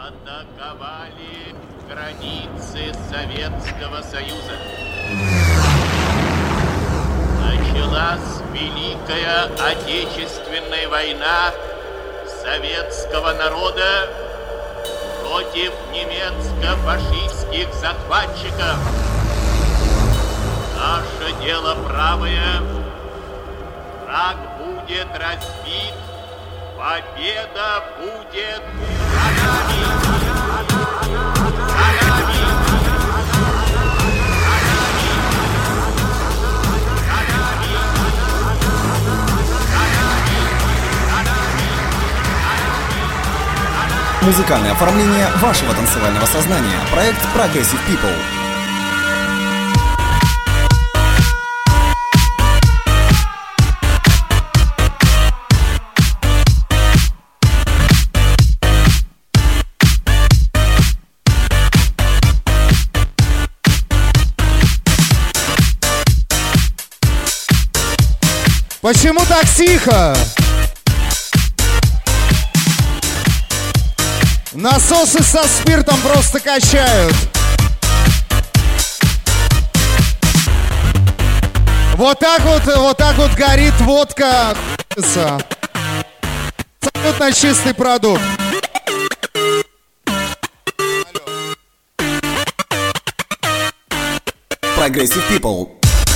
атаковали границы Советского Союза. Началась Великая Отечественная война советского народа против немецко-фашистских захватчиков. Наше дело правое. Враг будет разбит. Победа будет за нами. За нами. Музыкальное оформление вашего танцевального сознания. Проект Progressive People. Почему так тихо? Насосы со спиртом просто качают. Вот так вот горит водка. Абсолютно чистый продукт. Progressive People.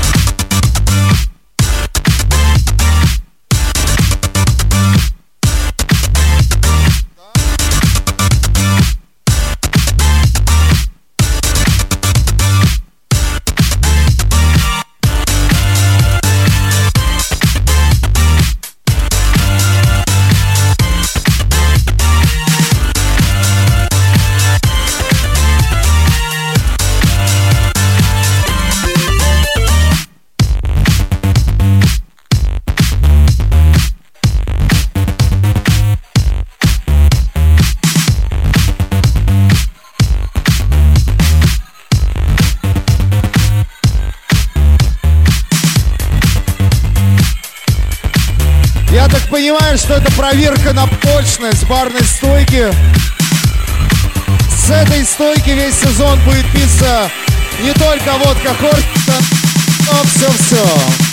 Я так понимаю, что это проверка на прочность барной стойки. С этой стойки весь сезон будет питься не только водка Хортон, но все-все.